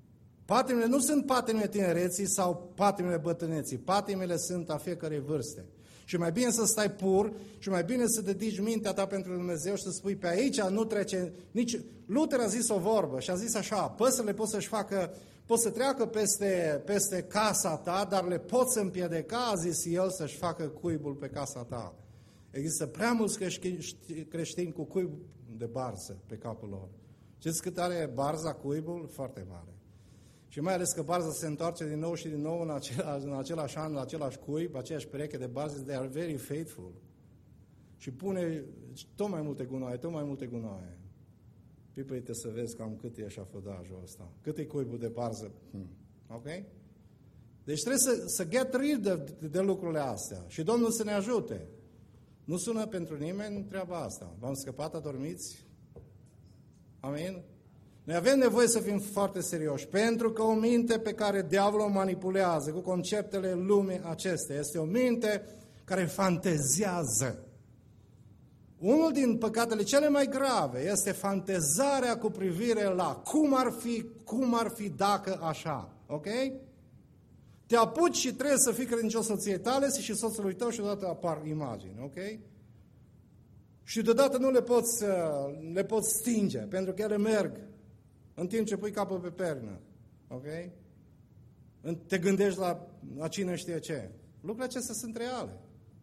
Patimile nu sunt patimile tinereții sau patimile bătrâneții. Patimile sunt a fiecărei vârste. Și mai bine să stai pur și mai bine să dedici mintea ta pentru Dumnezeu și să spui pe aici nu trece nici... Luther a zis o vorbă și a zis așa, păsările pot să treacă peste casa ta, dar le poți împiedica, a zis el, să-și facă cuibul pe casa ta. Există prea mulți creștini cu cuib de barză pe capul lor. Știți cât are barza, cuibul? Foarte mare. Și mai ales că barza se întoarce din nou și din nou în același an, la același cuib, aceeași pereche de barză, they are very faithful. Și pune tot mai multe gunoaie. Pipăite să vezi cam cât e eșafodajul ăsta. Cât e cuibul de barză. Ok? Deci trebuie să get rid de lucrurile astea. Și Domnul să ne ajute. Nu sună pentru nimeni treaba asta. V-am scăpat, adormiți? Amin? Noi avem nevoie să fim foarte serioși, pentru că o minte pe care diavolul o manipulează cu conceptele lumii acestea este o minte care fantezează. Unul din păcatele cele mai grave este fantezarea cu privire la cum ar fi dacă așa. Ok? Te apuci și trebuie să fii credincios soției tale și soțului tău și deodată apar imagini. Ok? Și deodată nu le poți stinge, pentru că ele merg în timp ce pui capul pe pernă. Ok? Te gândești la cine știe ce. Lucrurile acestea sunt reale.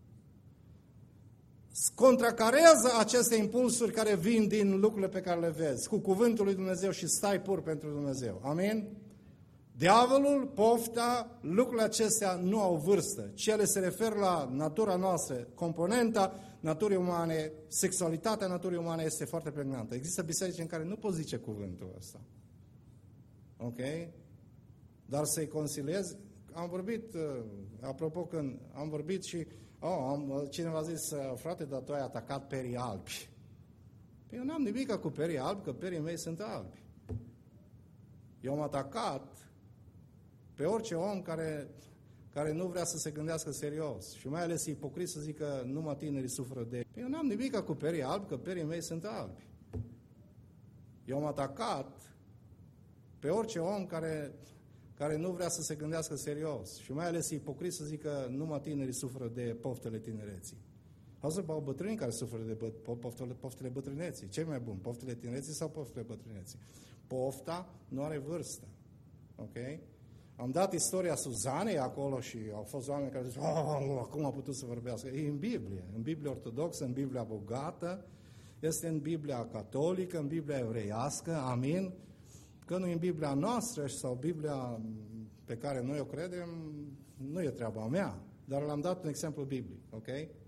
Contracarează aceste impulsuri care vin din lucrurile pe care le vezi, cu cuvântul lui Dumnezeu și stai pur pentru Dumnezeu. Amin? Diavolul, pofta, lucrurile acestea nu au vârstă. Cele se referă la natura noastră, componenta naturii umane, sexualitatea naturii umane este foarte pregnantă. Există biserici în care nu poți zice cuvântul ăsta. Ok? Dar să-i consiliezi. Am vorbit, apropo, când am vorbit și cineva a zis, frate, dar tu ai atacat perii albi. Păi eu n-am nimic cu perii albi, că perii mei sunt albi. Eu am atacat pe orice om care nu vrea să se gândească serios. Și mai ales ipocrit să zică numai tinerii suferă de... Păi eu n-am nimic cu perii albi, că perii mei sunt albi. Eu am atacat pe orice om care nu vrea să se gândească serios. Și mai ales ipocrit să zică numai tinerii suferă de poftele tinereții. Au bătrâni care suferă de poftele bătrâneții. Ce mai bun? Poftele tinereții sau poftele bătrâneții? Pofta nu are vârstă. Ok? Am dat istoria Suzanei acolo și au fost oameni care zic, acum a putut să vorbească. E în Biblie. În Biblia ortodoxă, în Biblia bogată, este în Biblia catolică, în Biblia evreiască, amin? Că nu e în Biblia noastră sau Biblia pe care noi o credem, nu e treaba mea. Dar l-am dat un exemplu biblic, ok?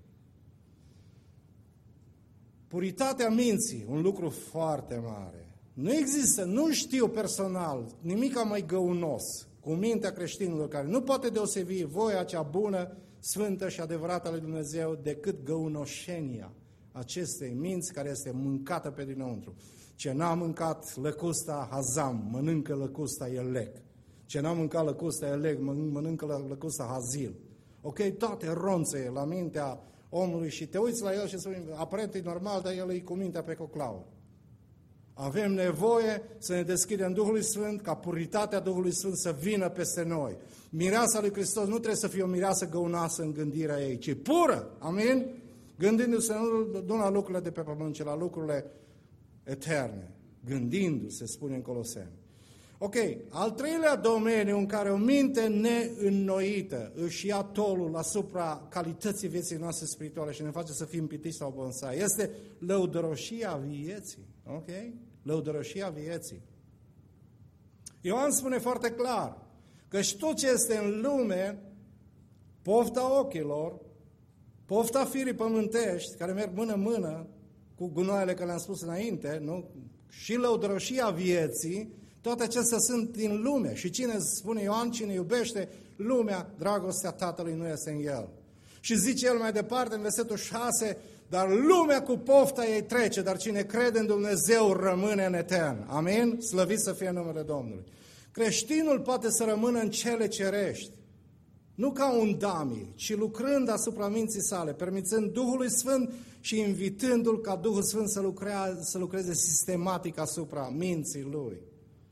Puritatea minții, un lucru foarte mare. Nu există, nu știu personal, nimic mai găunos cu mintea creștinilor care nu poate deosebi voia cea bună, sfântă și adevărată a lui Dumnezeu decât găunoșenia acestei minți care este mâncată pe dinăuntru. Ce n-a mâncat lăcusta Hazam, mănâncă lăcusta Elec. Ce n-a mâncat lăcusta Elec, mănâncă lăcusta Hazil. Ok? Toate ronțe la mintea omului și te uiți la el și spui, aparent e normal, dar el e cu mintea pe coclaură. Avem nevoie să ne deschidem Duhului Sfânt, ca puritatea Duhului Sfânt să vină peste noi. Mireasa lui Hristos nu trebuie să fie o mireasă găunoasă în gândirea ei, ci pură, amin? Gândindu-se nu la lucrurile de pe pământ, ci la lucrurile eterne. Gândindu-se, spune în Coloseni. Ok, al treilea domeniu în care o minte neînnoită își ia tolul asupra calității vieții noastre spirituale și ne face să fim pitiși sau bonsai, este lăudăroșia vieții. Ok? Lăudăroșia vieții. Ioan spune foarte clar că și tot ce este în lume, pofta ochilor, pofta firii pământești, care merg mână-mână cu gunoaiele care le-am spus înainte, nu? Și lăudăroșia vieții, toate acestea sunt din lume. Și cine spune Ioan, cine iubește lumea, dragostea Tatălui nu este în el. Și zice el mai departe în versetul 6, dar lumea cu pofta ei trece, dar cine crede în Dumnezeu rămâne în etern. Amin? Slăvit să fie numele Domnului. Creștinul poate să rămână în cele cerești, nu ca un dummy, ci lucrând asupra minții sale, permițând Duhului Sfânt și invitându-L ca Duhul Sfânt să lucreze sistematic asupra minții lui.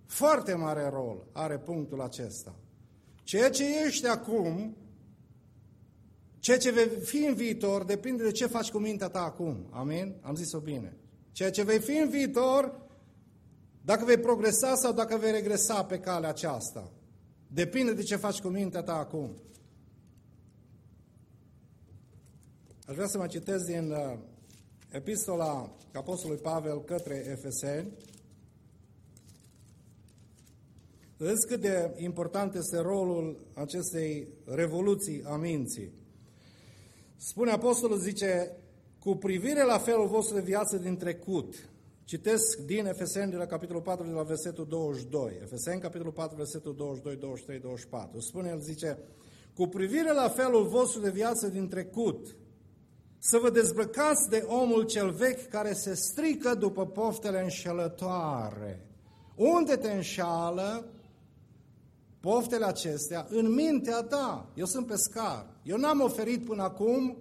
Foarte mare rol are punctul acesta. Ceea ce ești acum, ceea ce vei fi în viitor, depinde de ce faci cu mintea ta acum. Amin? Am zis-o bine. Ceea ce vei fi în viitor, dacă vei progresa sau dacă vei regresa pe calea aceasta, depinde de ce faci cu mintea ta acum. Aș vrea să mă citesc din epistola Apostolului Pavel către Efeseni. Vedeți cât de important este rolul acestei revoluții a minții. Spune Apostolul, zice, cu privire la felul vostru de viață din trecut. Citesc din Efeseni, de la capitolul 4, de la versetul 22. Efeseni, capitolul 4, versetul 22, 23, 24. Spune, el zice, cu privire la felul vostru de viață din trecut, să vă dezbrăcați de omul cel vechi care se strică după poftele înșelătoare. Unde te înșală poftele acestea? În mintea ta. Eu sunt pescar. Eu n-am oferit până acum,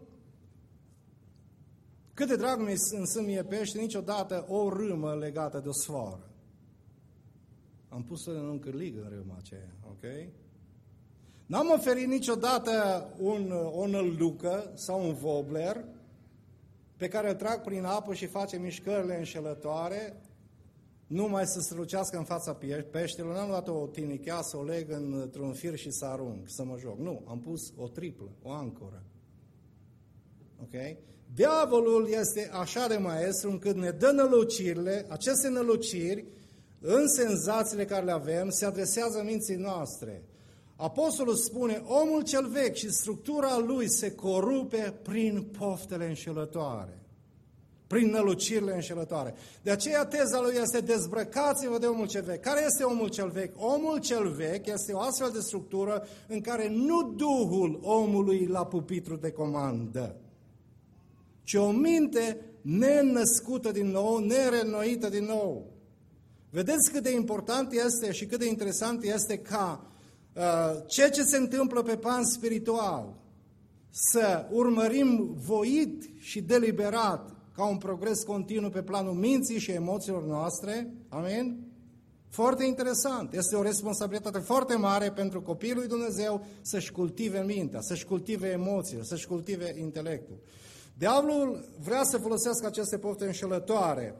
cât de drag mi sunt mie pește, niciodată o râmă legată de o sfoară. Am pus în cârlig în râma aceea, ok? N-am oferit niciodată o nălducă sau un wobbler pe care îl trag prin apă și face mișcările înșelătoare, numai să strălucească în fața peștelor. N-am luat o tinichea să o leg într-un fir și să arunc, să mă joc. Nu, am pus o triplă, o ancoră. Ok? Diavolul este așa de maestru încât ne dă nălucirile, aceste năluciri, în senzațiile care le avem, se adresează minții noastre. Apostolul spune, omul cel vechi și structura lui se corupe prin poftele înșelătoare, prin nălucirile înșelătoare. De aceea teza lui este, dezbrăcați-vă de omul cel vechi. Care este omul cel vechi? Omul cel vechi este o astfel de structură în care nu Duhul omului la pupitru de comandă, ci o minte nenăscută din nou, nereînnoită din nou. Vedeți cât de important este și cât de interesant este ca ceea ce se întâmplă pe plan spiritual să urmărim voit și deliberat ca un progres continuu pe planul minții și emoțiilor noastre. Amin? Foarte interesant. Este o responsabilitate foarte mare pentru copiii lui Dumnezeu să-și cultive mintea, să-și cultive emoțiile, să-și cultive intelectul. Diavolul vrea să folosească aceste pofte înșelătoare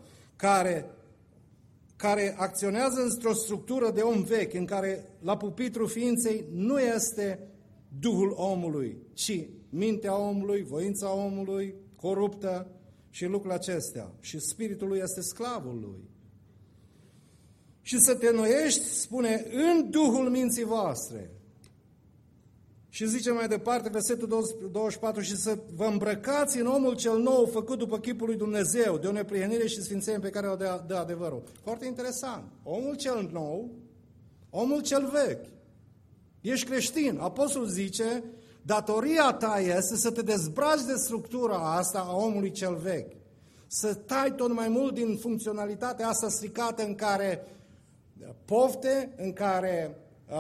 care acționează într-o structură de om vechi, în care la pupitru ființei nu este Duhul omului, ci mintea omului, voința omului, coruptă și lucrurile acestea. Și spiritul lui este sclavul lui. Și să te înnoiești, spune, în Duhul minții voastre. Și zice mai departe, versetul 24, și să vă îmbrăcați în omul cel nou făcut după chipul lui Dumnezeu, de o neprihănire și sfințenie pe care o dă adevărul. Foarte interesant. Omul cel nou, omul cel vechi. Ești creștin. Apostolul zice, datoria ta este să te dezbraci de structura asta a omului cel vechi. Să tai tot mai mult din funcționalitatea asta stricată în care pofte, în care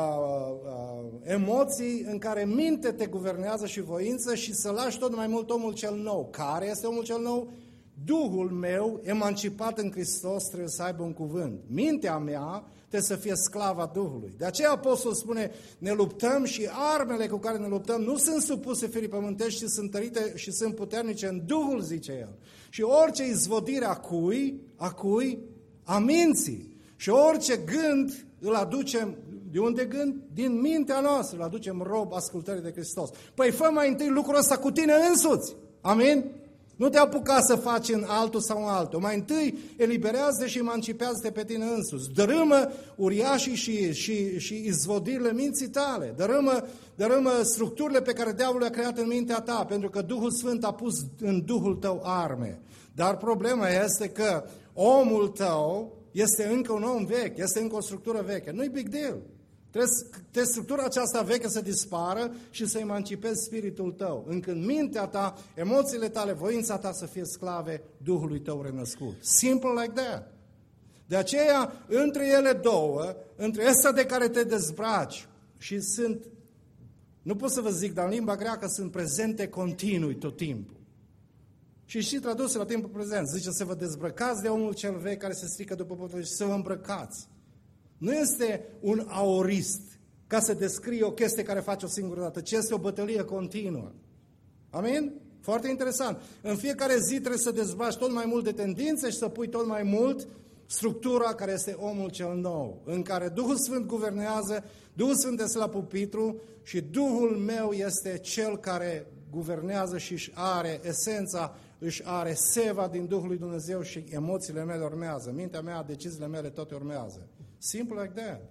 emoții, în care minte te guvernează și voință și să lași tot mai mult omul cel nou. Care este omul cel nou? Duhul meu, emancipat în Hristos, trebuie să aibă un cuvânt. Mintea mea trebuie să fie sclava Duhului. De aceea Apostolul spune, ne luptăm și armele cu care ne luptăm nu sunt supuse firii pământești, ci sunt tărite și sunt puternice în Duhul, zice el. Și orice izvodire a cui? A minții. Și orice gând îl aducem, de unde gând? Din mintea noastră, îl aducem rob ascultării de Hristos. Păi fă mai întâi lucrul ăsta cu tine însuți. Amin? Nu te apuca să faci în altul sau în altul. Mai întâi eliberează și emancipează-te pe tine însuți. Dărâmă uriașii și izvodirile minții tale. Dărâmă structurile pe care diavolul le-a creat în mintea ta, pentru că Duhul Sfânt a pus în Duhul tău arme. Dar problema este că omul tău este încă un om vechi, este încă o structură veche. Nu-i big deal. Trebuie structura aceasta veche să dispară și să emancipezi spiritul tău, încât mintea ta, emoțiile tale, voința ta să fie sclave Duhului tău renăscut. Simple like that. De aceea, între ele două, între ăsta de care te dezbraci și sunt, nu pot să vă zic, dar în limba greacă sunt prezente continui tot timpul. Și traduse la timpul prezent, zice să vă dezbrăcați de omul cel vechi care se strică după potrivit și să vă îmbrăcați. Nu este un aorist ca să descrie o chestie care face o singură dată, ci este o bătălie continuă. Amin? Foarte interesant. În fiecare zi trebuie să dezbați tot mai mult de tendințe și să pui tot mai mult structura care este omul cel nou, în care Duhul Sfânt guvernează, Duhul Sfânt este la pupitru și Duhul meu este cel care guvernează și își are esența, își are seva din Duhul lui Dumnezeu și emoțiile mele urmează. Mintea mea, deciziile mele, toate urmează. Simple like that.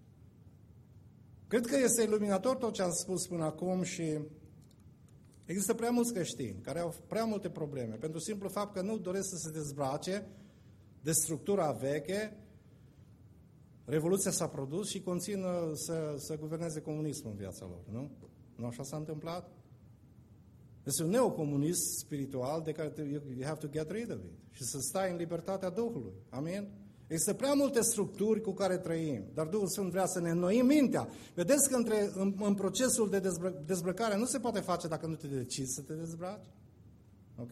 Cred că este iluminator tot ce am spus până acum și există prea mulți creștini care au prea multe probleme pentru simplu fapt că nu doresc să se dezbrace de structura veche. Revoluția s-a produs și continuă să guverneze comunismul în viața lor, nu? Nu așa s-a întâmplat? Este un neocomunism spiritual de care you have to get rid of it și să stai în libertatea Duhului. Amin? Există prea multe structuri cu care trăim, dar Duhul Sfânt vrea să ne înnoim mintea. Vedeți că în procesul de dezbrăcare nu se poate face dacă nu te decizi să te dezbraci. Ok?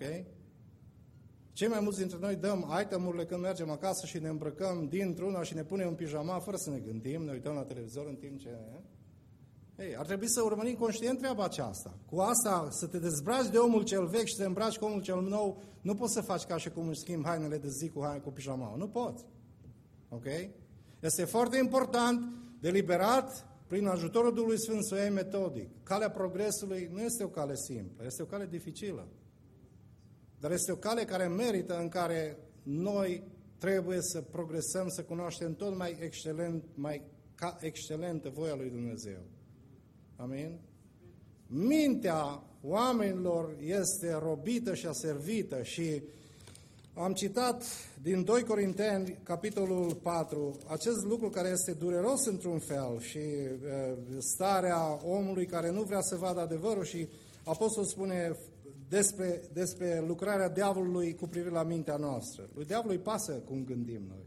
Cei mai mulți dintre noi dăm itemurile când mergem acasă și ne îmbrăcăm dintr-una și ne punem în pijama fără să ne gândim, ne uităm la televizor în timp ce... Ei, ar trebui să urmărim conștient treaba aceasta. Cu asta, să te dezbraci de omul cel vechi și să te îmbraci cu omul cel nou, nu poți să faci ca și cum își schimbi hainele de zi cu pijama. Nu poți. Ok? Este foarte important, deliberat, prin ajutorul Duhului Sfânt să o iei metodic. Calea progresului nu este o cale simplă, este o cale dificilă. Dar este o cale care merită, în care noi trebuie să progresăm, să cunoaștem tot mai excelentă voia lui Dumnezeu. Amin? Mintea oamenilor este robită și aservită și am citat din 2 Corinteni, capitolul 4, acest lucru care este dureros într-un fel și starea omului care nu vrea să vadă adevărul și apostolul spune despre lucrarea diavolului cu privire la mintea noastră. Lui diavolului pasă cum gândim noi.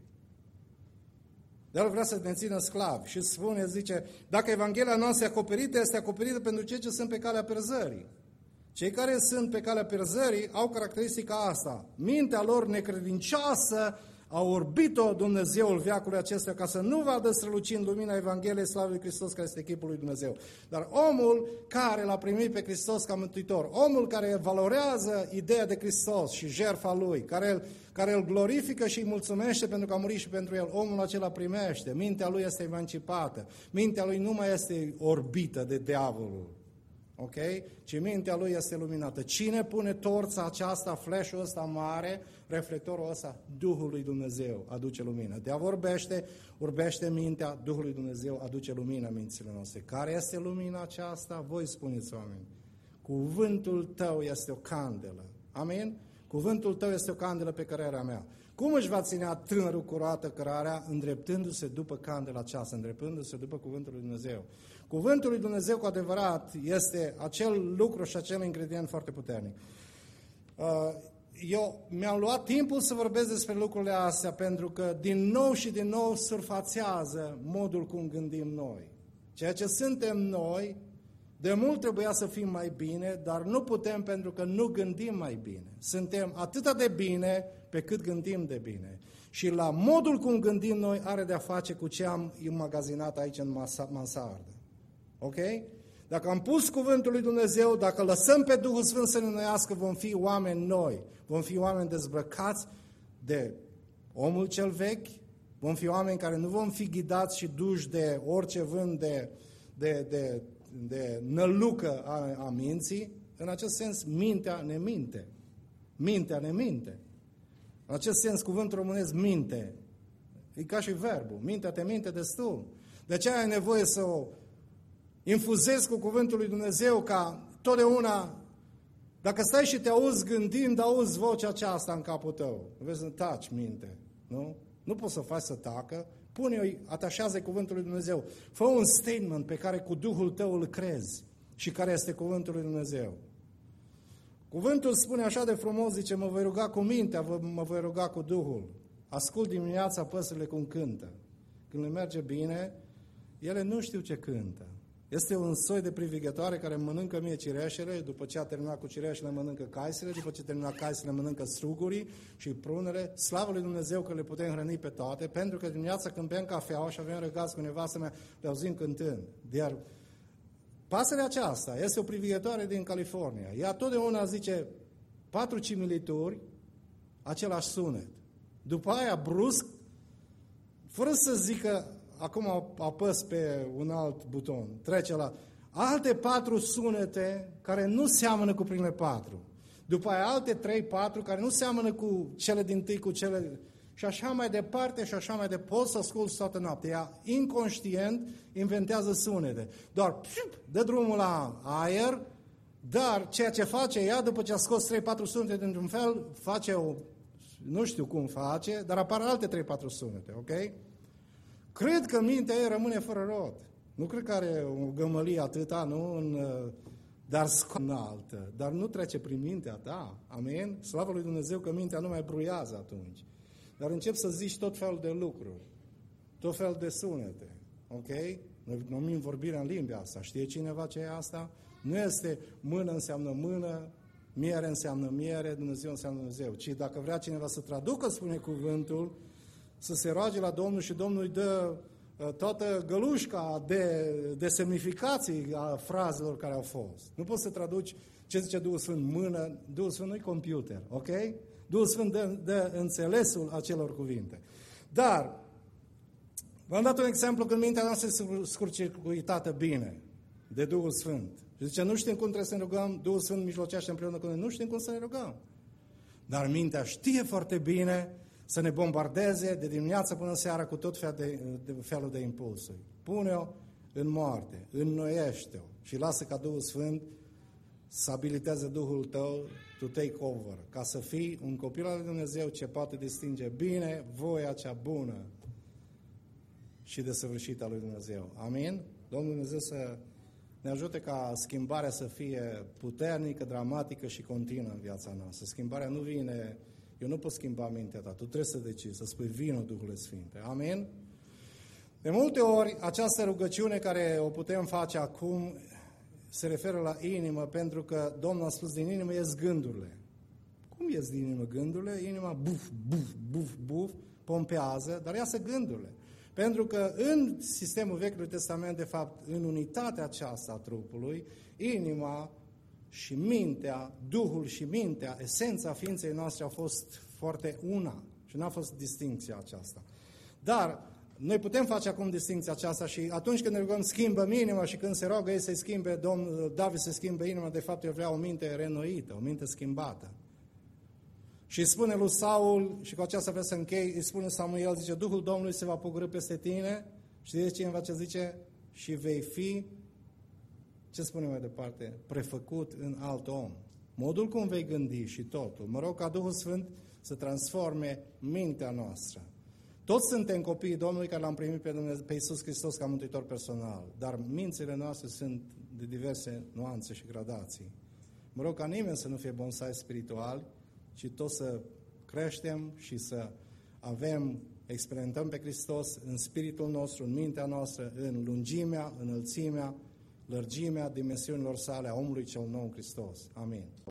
El vrea să ne țină sclavi și spune, zice, dacă Evanghelia noastră este acoperită pentru cei ce sunt pe calea pierzării. Cei care sunt pe calea pierzării au caracteristica asta. Mintea lor necredincioasă a orbit-o Dumnezeul veacului acesta ca să nu vadă strălucind lumina Evangheliei slavei lui Hristos care este chipul lui Dumnezeu. Dar omul care l-a primit pe Hristos ca mântuitor, omul care valorează ideea de Hristos și jertfa lui, care îl glorifică și îi mulțumește pentru că a murit și pentru el, omul acela primește, mintea lui este emancipată, mintea lui nu mai este orbită de diavolul. Ok? Ci mintea lui este luminată. Cine pune torța aceasta, flash-ul ăsta mare, reflectorul ăsta? Duhul lui Dumnezeu aduce lumină. De-a vorbește mintea, Duhul lui Dumnezeu aduce lumină în mințile noastre. Care este lumina aceasta? Voi spuneți, oameni. Cuvântul tău este o candelă. Amin? Cuvântul tău este o candelă pe cărarea mea. Cum își va ținea tânărul cu roată cărarea, îndreptându-se după candela aceasta, îndreptându-se după cuvântul lui Dumnezeu? Cuvântul lui Dumnezeu cu adevărat este acel lucru și acel ingredient foarte puternic. Eu mi-am luat timpul să vorbesc despre lucrurile astea pentru că din nou și din nou surfațează modul cum gândim noi. Ceea ce suntem noi, de mult trebuia să fim mai bine, dar nu putem pentru că nu gândim mai bine. Suntem atât de bine pe cât gândim de bine. Și la modul cum gândim noi are de-a face cu ce am înmagazinat aici în mansardă. Ok? Dacă am pus cuvântul lui Dumnezeu, dacă lăsăm pe Duhul Sfânt să ne înnoiască, vom fi oameni noi. Vom fi oameni dezbrăcați de omul cel vechi, vom fi oameni care nu vom fi ghidați și duși de orice vânt de nălucă a minții. În acest sens, mintea ne minte. Mintea ne minte. În acest sens, cuvântul românesc minte. E ca și verbul. Mintea te minte destul. De aceea ai nevoie să o infuzezi cu cuvântul lui Dumnezeu ca totdeauna, dacă stai și te auzi gândind, auzi vocea aceasta în capul tău. Vezi să taci minte. Nu? Nu poți să faci să tacă. Pune-o, atașează cuvântul lui Dumnezeu. Fă un statement pe care cu Duhul tău îl crezi și care este cuvântul lui Dumnezeu. Cuvântul spune așa de frumos, zice, mă voi ruga cu mintea, mă voi ruga cu Duhul. Ascult dimineața păsările cum cântă. Când le merge bine, ele nu știu ce cântă. Este un soi de privighetoare care mănâncă mie cireșele, după ce a terminat cu cireșele mănâncă caisele, după ce a terminat caisele mănâncă strugurii și prunele. Slavă lui Dumnezeu că le putem hrăni pe toate, pentru că dimineața când beam cafeaua și aveam răgaz cu nevastă mea, le auzim cântând. Iar pasărea aceasta este o privighetoare din California. Ea totdeauna zice 4 cimilituri, același sunet. După aia, brusc, fără să zică acum apăs pe un alt buton, trece la alte 4 sunete care nu seamănă cu primele 4. După aia alte 3-4 care nu seamănă cu cele dintâi, cu cele... Și așa mai departe și așa mai departe. Poți să asculți toată noaptea. Ea inconștient inventează sunete. Doar dă drumul la aer, dar ceea ce face ea, după ce a scos 3-4 sunete dintr-un fel, face o... Nu știu cum face, dar apar alte 3-4 sunete, ok? Cred că mintea ei rămâne fără rod. Nu cred că are o gămălie atâta, nu? Dar înaltă. Dar nu trece prin mintea ta. Amin? Slavă lui Dumnezeu că mintea nu mai bruiază atunci. Dar încep să zici tot felul de lucruri. Tot felul de sunete. Ok? Noi numim vorbirea în limba asta. Știe cineva ce e asta? Nu este mână înseamnă mână, miere înseamnă miere, Dumnezeu înseamnă Dumnezeu. Ci dacă vrea cineva să traducă, spune cuvântul, să se roage la Domnul și Domnul îi dă toată gălușca de semnificații a frazelor care au fost. Nu poți să traduci ce zice Duhul Sfânt mână, Duhul Sfânt nu-i computer, ok? Duhul Sfânt dă înțelesul acelor cuvinte. Dar, v-am dat un exemplu când mintea noastră este scurcircuitată bine de Duhul Sfânt. Și zice, nu știm cum trebuie să ne rugăm, Duhul Sfânt mijlocește împreună cu noi, nu știm cum să ne rugăm. Dar mintea știe foarte bine să ne bombardeze de dimineață până seara cu tot felul de impulsuri. Pune-o în moarte, înnoiește-o și lasă ca Duhul Sfânt să abiliteze Duhul tău to take over, ca să fii un copil al lui Dumnezeu ce poate distinge bine voia cea bună și desăvârșită a lui Dumnezeu. Amin? Domnul Dumnezeu să ne ajute ca schimbarea să fie puternică, dramatică și continuă în viața noastră. Schimbarea nu vine... Eu nu pot schimba mintea ta, tu trebuie să decizi, să spui vină Duhului Sfinte. Amin? De multe ori, această rugăciune care o putem face acum se referă la inimă, pentru că Domnul a spus din inimă ies gândurile. Cum ies din inimă gândurile? Inima buf, buf, buf, buf, pompează, dar iasă gândurile. Pentru că în sistemul Vechiului Testament, de fapt, în unitatea aceasta a trupului, inima și mintea, Duhul și mintea, esența ființei noastre au fost foarte una și n-a fost distincția aceasta. Dar noi putem face acum distincția aceasta și atunci când ne rugăm schimbă inima și când se roagă ei să-i schimbe, Domnul David să schimbe inima, de fapt el vrea o minte renoită, o minte schimbată. Și îi spune lui Saul, și cu aceasta vreau să închei, îi spune Samuel, zice, Duhul Domnului se va pogorî peste tine și de cineva ce zice, și vei fi, ce spune mai departe, prefăcut în alt om. Modul cum vei gândi și totul. Mă rog ca Duhul Sfânt să transforme mintea noastră. Toți suntem copiii Domnului care l-am primit pe Iisus Hristos ca mântuitor personal, dar mințile noastre sunt de diverse nuanțe și gradații. Mă rog ca nimeni să nu fie bonsai spirituali, ci toți să creștem și să experimentăm pe Hristos în spiritul nostru, în mintea noastră, în lungimea, înălțimea, lărgimea dimensiunilor sale a omului cel nou Hristos. Amin.